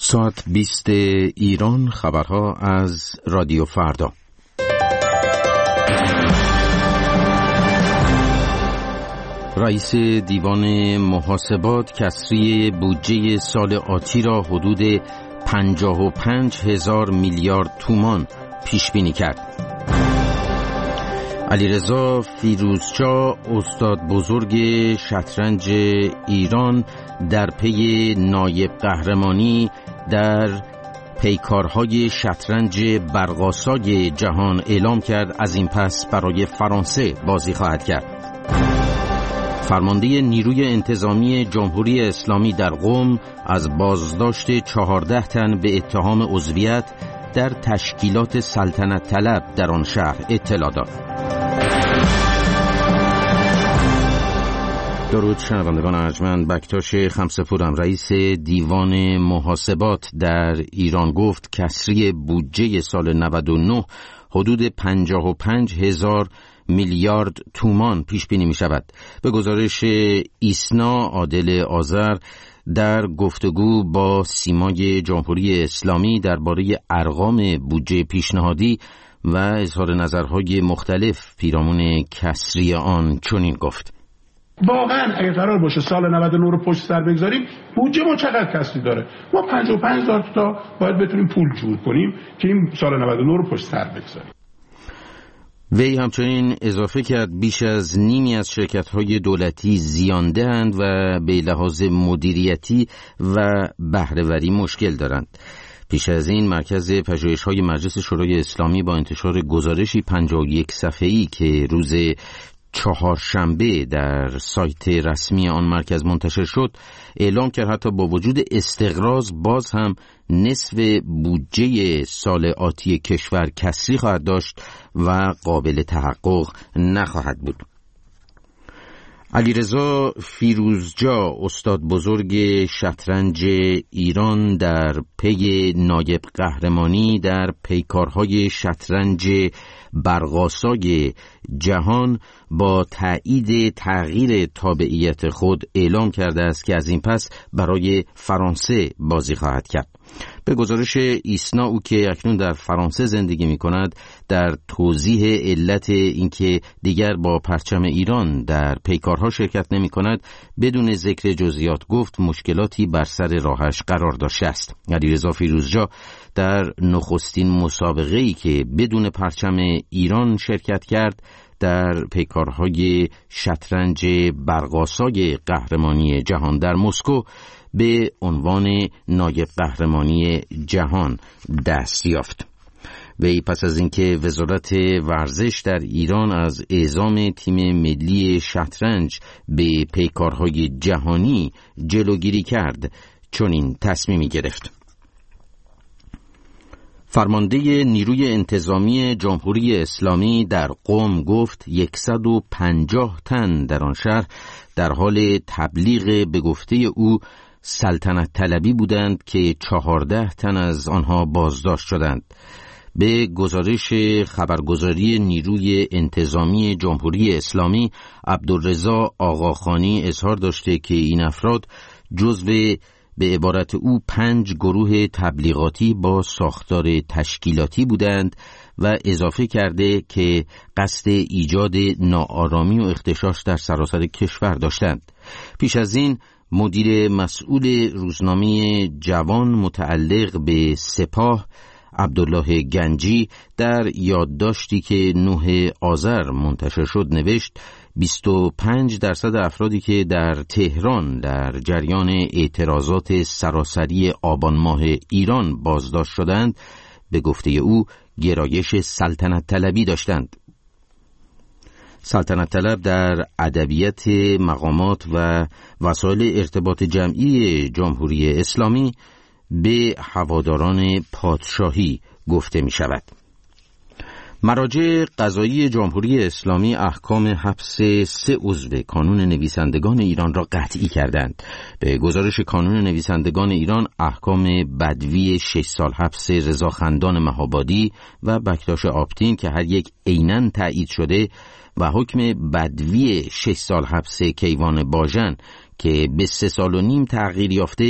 ساعت 20 ایران، خبرها از رادیو فردا. رئیس دیوان محاسبات کسری بودجه سال آتی را حدود 55,000 میلیارد تومان پیش بینی کرد. علیرضا فیروزجا، استاد بزرگ شطرنج ایران، در پی نایب قهرمانی در پیکارهای شطرنج برق‌آسای جهان اعلام کرد از این پس برای فرانسه بازی خواهد کرد. فرمانده نیروی انتظامی جمهوری اسلامی در قم از بازداشت 14 تن به اتهام عضویت در تشکیلات سلطنت طلب در آن شهر اطلاع داد. درود شنوندگان ارجمند، بکتاش خمسه‌پورم. رئیس دیوان محاسبات در ایران گفت کسری بودجه سال 99 حدود 55,000 میلیارد تومان پیش بینی می شود. به گزارش ایسنا عادل آذر در گفتگو با سیمای جمهوری اسلامی درباره ارقام بودجه پیشنهادی و اظهار نظرهای مختلف پیرامون کسری آن چنین گفت: واقعا اگه قرار باشه سال 99 رو پشت سر بگذاریم، بودجه ما چقدر کسری داره؟ ما 55,000 تا باید بتونیم پول جور کنیم که این سال 99 رو پشت سر بگذاریم. وی همچنین اضافه کرد بیش از نیمی از شرکت‌های دولتی زیانده‌اند و به لحاظ مدیریتی و بهره‌وری مشکل دارند. پیش از این مرکز پژوهش‌های مجلس شورای اسلامی با انتشار گزارشی 51 صفحه‌ای که روز چهارشنبه در سایت رسمی آن مرکز منتشر شد اعلام کرد حتی با وجود استقراض باز هم نصف بودجه سال آتی کشور کسری خواهد داشت و قابل تحقق نخواهد بود. علیرضا فیروزجا، استاد بزرگ شطرنج ایران، در پی نایب قهرمانی در پیکارهای شطرنج برق‌آسای جهان با تایید تغییر تابعیت خود اعلام کرده است که از این پس برای فرانسه بازی خواهد کرد. به گزارش ایسنا، او که اکنون در فرانسه زندگی می کند، در توضیح علت اینکه دیگر با پرچم ایران در پیکارها شرکت نمی کند بدون ذکر جزئیات گفت مشکلاتی بر سر راهش قرار داشته است. علیرضا فیروزجا در نخستین مسابقه‌ای که بدون پرچم ایران شرکت کرد در پیکارهای شطرنج برق‌آسای قهرمانی جهان در مسکو به عنوان نایب قهرمانی جهان دست یافت. وی پس از اینکه وزارت ورزش در ایران از اعزام تیم ملی شطرنج به پیکارهای جهانی جلوگیری کرد چنین تصمیمی گرفت. فرمانده نیروی انتظامی جمهوری اسلامی در قم گفت 150 تن در آن شهر در حال تبلیغ به گفته او سلطنت طلبی بودند که 14 تن از آنها بازداشت شدند. به گزارش خبرگزاری نیروی انتظامی جمهوری اسلامی، عبدالرضا آقاخانی اظهار داشته که این افراد جزو به عبارت او 5 گروه تبلیغاتی با ساختار تشکیلاتی بودند و اضافه کرده که قصد ایجاد ناآرامی و اغتشاش در سراسر کشور داشتند. پیش از این مدیر مسئول روزنامه جوان متعلق به سپاه، عبدالله گنجی، در یادداشتی که 9 آذر منتشر شد نوشت 25% افرادی که در تهران در جریان اعتراضات سراسری آبان ماه ایران بازداشت شدند به گفته او گرایش سلطنت طلبی داشتند. سلطنت طلب در ادبیات مقامات و وسایل ارتباط جمعی جمهوری اسلامی به هواداران پادشاهی گفته می شود. مراجع قضایی جمهوری اسلامی احکام حبس 3 عضو کانون نویسندگان ایران را قطعی کردند. به گزارش کانون نویسندگان ایران احکام بدوی 6 سال حبس رضا خندان مهابادی و بکتاش آپتین که هر یک عیناً تایید شده و حکم بدوی 6 سال حبس کیوان باژن که به 3 سال و نیم تغییر یافته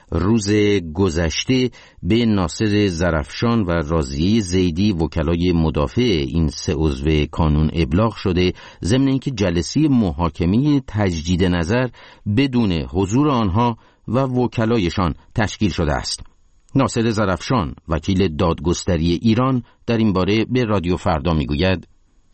روز گذشته به ناصر زرافشان و راضیه زیدی وکلای مدافع این سه عضو کانون ابلاغ شده، ضمن اینکه جلسه محاکمه تجدید نظر بدون حضور آنها و وکلایشان تشکیل شده است. ناصر زرافشان وکیل دادگستری ایران در این باره به رادیو فردا میگوید: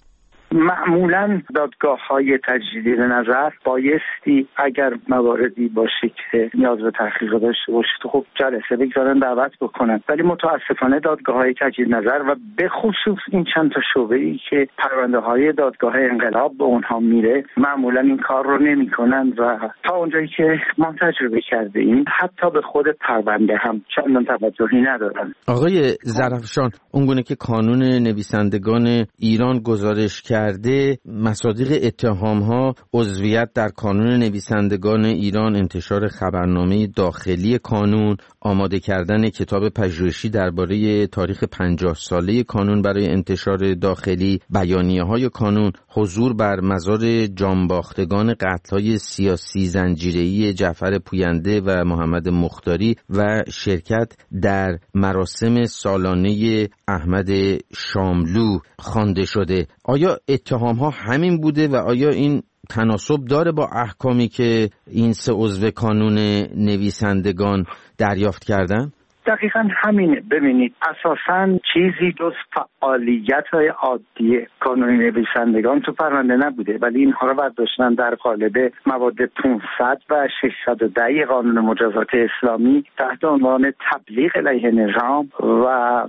معمولاً دادگاه‌های تجدید نظر بایستی اگر مواردی باشه که نیاز به تحقیق داشته باشه خب جلسه بگذارن دعوت بکنن، ولی متاسفانه دادگاه‌های تجدید نظر و به خصوص این چند تا شعبه‌ای که پرونده‌های دادگاه انقلاب به اونها میره معمولاً این کار رو نمی‌کنن و تا اونجایی که ما تجربه کردیم حتی به خود پرونده هم چندان توجهی ندارن. آقای زرافشان، اونگونه که کانون نویسندگان ایران گزارش کرده، مصادیق اتهام‌ها عضویت در کانون نویسندگان ایران، انتشار خبرنامه داخلی کانون، آماده کردن کتاب پژوهشی درباره تاریخ 50 ساله کانون برای انتشار داخلی، بیانیه‌های کانون، حضور بر مزار جانباختگان قتل‌های سیاسی زنجیره‌ای جعفر پوینده و محمد مختاری و شرکت در مراسم سالانه احمد شاملو خوانده شده. آیا اتهام‌ها همین بوده و آیا این تناسب داره با احکامی که این سه عضو کانون نویسندگان دریافت کردن؟ دقیقاً همینه. ببینید اساساً چیزی جز فعالیت‌های عادی کانون نویسندگان تو پرونده نبوده، ولی اینها رو برداشتن در قالب مواد 500 و 610 قانون مجازات اسلامی تحت عنوان تبلیغ علیه نظام و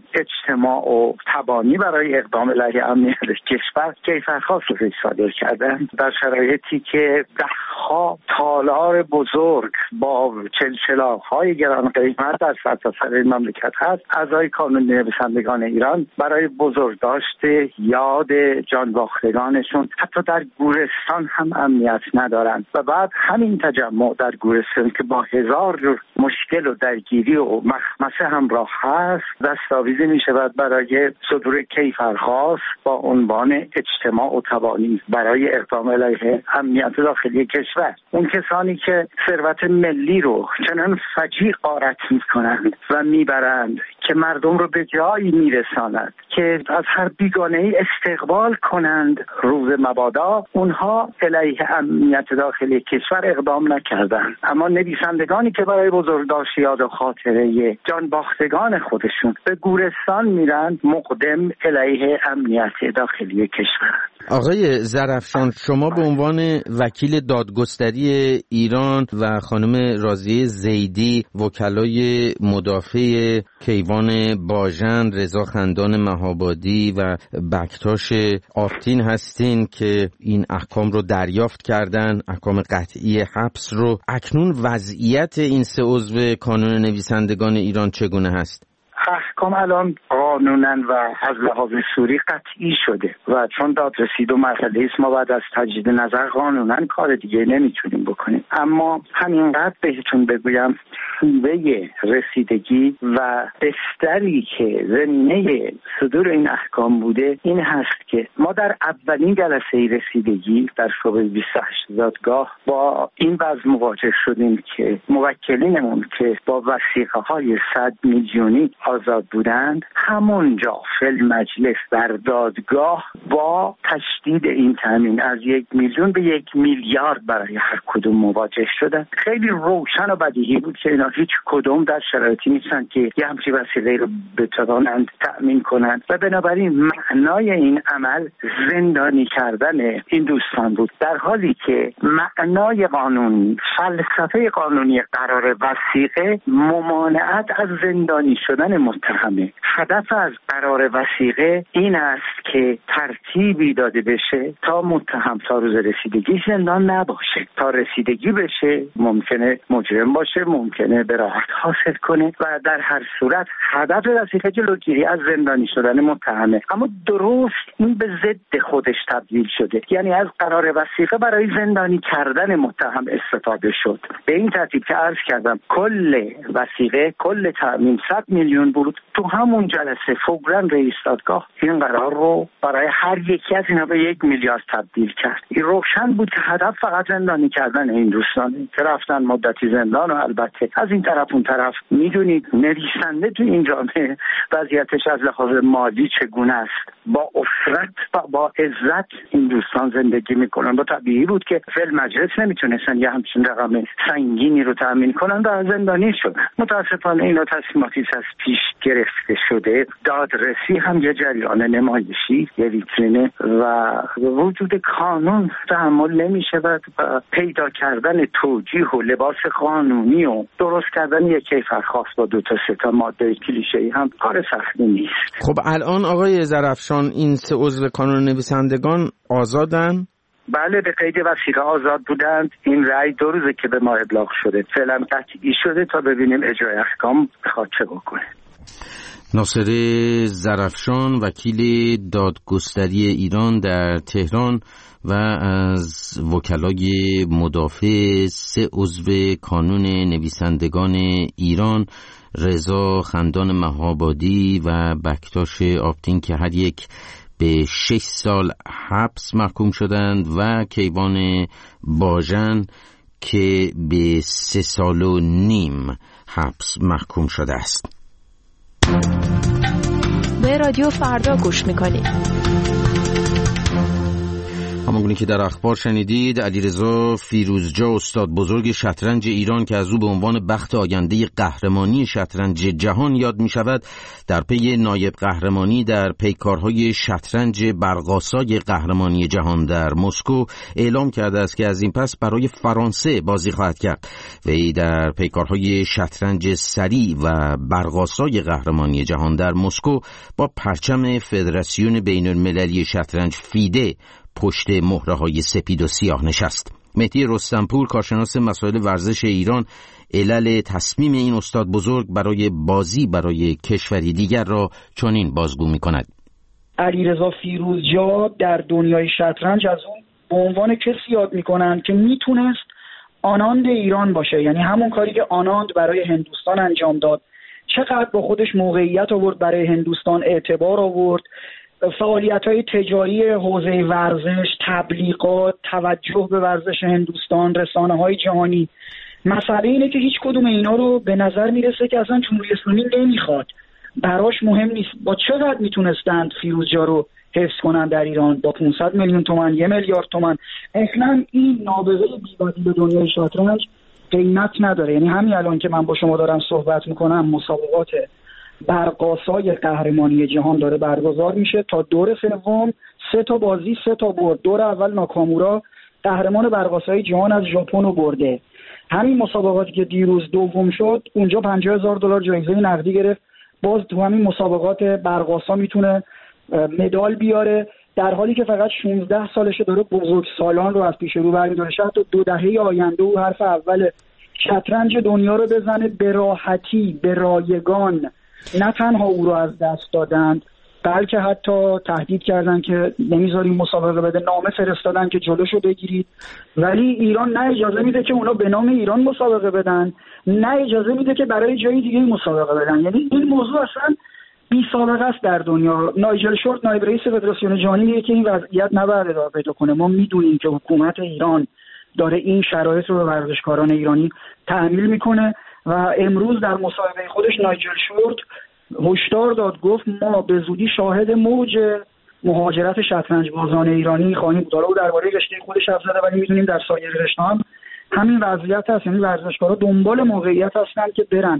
اجتماع و تبانی برای اقدام علیه امنیت کشور کیفرخواست رو صادر کردن در شرایطی که ده‌ها تالار بزرگ با چلچلاق‌های گران قیمت در سرتاسر این مملکت هست. اعضای کانون نویسندگان ایران برای بزرگداشت یاد جانباختگانشون حتی در گورستان هم امنیت ندارند و بعد همین تجمع در گورستان که با هزار جور مشکل و درگیری و مخمسه همراه هست دستاویزی می شود برای صدور کیفرخواست با عنوان اجتماع و تبانی برای اقدام علیه امنیت داخلی کشور. اون کسانی که ثروت ملی رو چنان فجیع غارت می کنند و میبرند که مردم رو به جایی میرساند که از هر بیگانه‌ای استقبال کنند روز مبادا، اونها علیه امنیت داخلی کشور اقدام نکردند، اما نویسندگانی که برای بزرگداشت یاد و خاطره جانباختگان خودشون به گورستان میرند مقدم علیه امنیت داخلی کشور. آقای زرافشان، شما به عنوان وکیل دادگستری ایران و خانم راضیه زیدی وکلای مدافع کیوان باژن، رضا خندان مهابادی و بکتاش آفتین هستین که این احکام رو دریافت کردن، احکام قطعی حبس رو. اکنون وضعیت این سه عضو کانون نویسندگان ایران چگونه هست؟ احکام الان قانونا و از لحاظ سوری قطعی شده و چون دادرسی دو مرحله است ما بعد از تجدید نظر قانونا کار دیگه نمیتونیم بکنیم. اما همینقدر بهتون بگویم شیوه رسیدگی و بستری که زمینه صدور این احکام بوده این هست که ما در اولین جلسه رسیدگی در شعبه 28 دادگاه با این وضع مواجه شدیم که موکلینمون که با وثیقه‌های 100 میلیونی آزاد بودند همونجا فی المجلس در دادگاه با تشدید این تامین از 1 میلیون به 1 میلیارد برای هر کدوم مواجه شدند. خیلی روشن و بدیهی بود که اینا هیچ کدوم در شرایطی نیستن که یه همچین وسیله رو بتوانند تأمین کنند و بنابراین معنای این عمل زندانی کردن این دوستان بود، در حالی که معنای قانونی، فلسفه قانونی قرار وثیقه ممانعت از زندانی شدن متهمه. هدف از قرار وثیقه این است که ترتیبی داده بشه تا متهم تا روز رسیدگی زندان نباشه، تا رسیدگی بشه ممکنه مجرم باشه، ممکنه براحت حاصل کنه و در هر صورت هدف وثیقه جلوگیری از زندانی شدن متهمه. اما درست این به ضد خودش تبدیل شده، یعنی از قرار وثیقه برای زندانی کردن متهم استفاده شد. به این ترتیب که عرض کردم کل وثیقه، کل تأمین 100 میلیون بود. تو همون جلسه فوراً رئیس دادگاه این قرار رو برای هر یکی از اینا به 1 میلیارد تبدیل کرد. این روشن بود که هدف فقط زندانی کردن این دوستان که رفتن مدتی زندان. و البته از این طرف اون طرف میدونید نویسنده تو این جامعه وضعیتش از لحاظ مالی چگونه است. با افرت و با عزت این دوستان زندگی میکنن. با طبیعی بود که فعل مجلس نمیتونستن یه همچین رقم سنگینی رو تأمین کنن و زندانی شدن. متاسفانه اینا تصمیماتی از پیش گرفته شده. دادرسی هم یه جریان نمایشی، یه ویترینه و وجود قانون تحمل نمیشه و پیدا کردن توجیه و لباس قانونی و درست کردن یک کیفرخواست با 2 تا 3 تا ماده کلیشه‌ای هم کار سختی نیست. خب الان آقای ظرفشان این 3 عضو کانون نویسندگان آزادن؟ بله، به قید وثیقه آزاد بودند. این رأی 2 روزه که به ما ابلاغ شده. فعلا قطعی شده تا ببینیم اجرای احکام بخواد چه بکنه. ناصر ظرفشان وکیل دادگستری ایران در تهران و از وکلای مدافع 3 عضو کانون نویسندگان ایران، رضا خندان مهابادی و بکتاش آبتین که هر یک به 6 سال حبس محکوم شدند و کیوان باژن که به 3 سال و نیم حبس محکوم شده است. به رادیو فردا گوش میکنید. همونگونه که در اخبار شنیدید، علیرضا فیروزجا استاد بزرگ شطرنج ایران که از او به عنوان بخت آینده قهرمانی شطرنج جهان یاد می شود، در پی نایب قهرمانی در پیکارهای شطرنج برق‌آسای قهرمانی جهان در مسکو اعلام کرده است که از این پس برای فرانسه بازی خواهد کرد. وی در پیکارهای شطرنج سری و برق‌آسای قهرمانی جهان در مسکو با پرچم فدراسیون بین‌المللی شطرنج فیده پشت مهره‌های سپید و سیاه نشست. مهدی رستمپور، کارشناس مسائل ورزش ایران، علل تصمیم این استاد بزرگ برای بازی برای کشوری دیگر را چنین بازگو می‌کند. علیرضا فیروزجا در دنیای شطرنج از اون به عنوان کسی یاد می‌کنند که میتونست آناند ایران باشه، یعنی همون کاری که آناند برای هندوستان انجام داد. چقدر با خودش موقعیت آورد برای هندوستان، اعتبار آورد، فعالیت‌های تجاری حوزه ورزش، تبلیغات، توجه به ورزش هندوستان، رسانه‌های جهانی. مسئله اینه که هیچ کدوم اینا رو به نظر میرسه که اصلا جمهوری اسلامی نمیخواد، براش مهم نیست. با چقدر میتونستند فیروزجا رو حفظ کنن در ایران؟ با 500 میلیون تومان، 1 میلیارد تومان. اصلا این نابغه بی‌بدیل دنیای شطرنج قیمت نداره. یعنی همین الان که من با شما دارم صحبت میکنم، مسابقات برق‌آسای قهرمانی جهان داره برگزار میشه. تا دور سوم 3 تا بازی 3 تا برد. دور اول ناکامورا قهرمان برق‌آسای جهان از ژاپن رو برده. همین مسابقاتی که دیروز دوم شد اونجا $50,000 جایزه نقدی گرفت. باز تو همین مسابقات برق‌آسا میتونه مدال بیاره، در حالی که فقط 16 سالشه، داره بزرگسالان رو از پیش رو برمی‌داره. شاید تو 2 دهه آینده او حرف اول شطرنج دنیا رو بزنه به راحتی، به رایگان. نه تنها او رو از دست دادند، بلکه حتی تهدید کردن که نمیذاریم مسابقه بده، نامه فرستادن که جلوشو بگیرید. ولی ایران نه اجازه میده که اونا به نام ایران مسابقه بدن، نه اجازه میده که برای جای دیگه مسابقه بدن. یعنی این موضوع اصلا بی سابقه است در دنیا. نایجل شورت، نایب رئیس فدراسیون جهانی، میگه که این وضعیت نباید ادامه پیدا کنه. ما میدونیم که حکومت ایران داره این شرایط رو به ورزشکاران ایرانی تحمیل میکنه و امروز در مصاحبه خودش نایجل شورت هشدار داد، گفت ما به زودی شاهد موج مهاجرت شطرنج بازان ایرانی خواهیم بود. حالا او درباره رشته خودش حرف زده، ولی میدونیم در سایر رشته هم همین وضعیت هست. یعنی ورزشکارا دنبال موقعیت هستن که برن.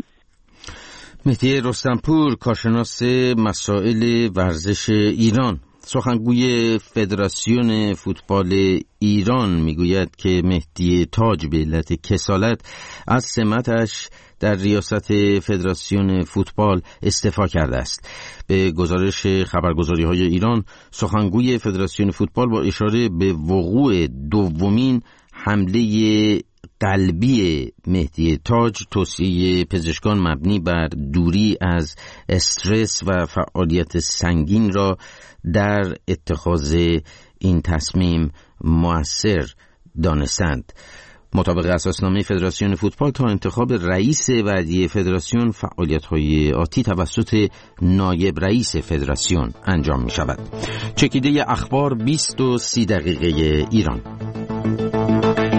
مهدی رستمپور، کارشناس مسائل ورزش ایران، سخنگوی فدراسیون فوتبال ایران، میگوید که مهدی تاج به علت کسالت از سمتش در ریاست فدراسیون فوتبال استعفا کرده است. به گزارش خبرگزاری‌های ایران، سخنگوی فدراسیون فوتبال با اشاره به وقوع دومین حمله قلبی مهدی تاج، توصیه پزشکان مبنی بر دوری از استرس و فعالیت سنگین را در اتخاذ این تصمیم مؤثر دانستند. مطابق اساسنامه فدراسیون فوتبال تا انتخاب رئیس بعدی فدراسیون فعالیت‌های آتی توسط نایب رئیس فدراسیون انجام می‌شود. چکیده اخبار 20 و 30 دقیقه ایران.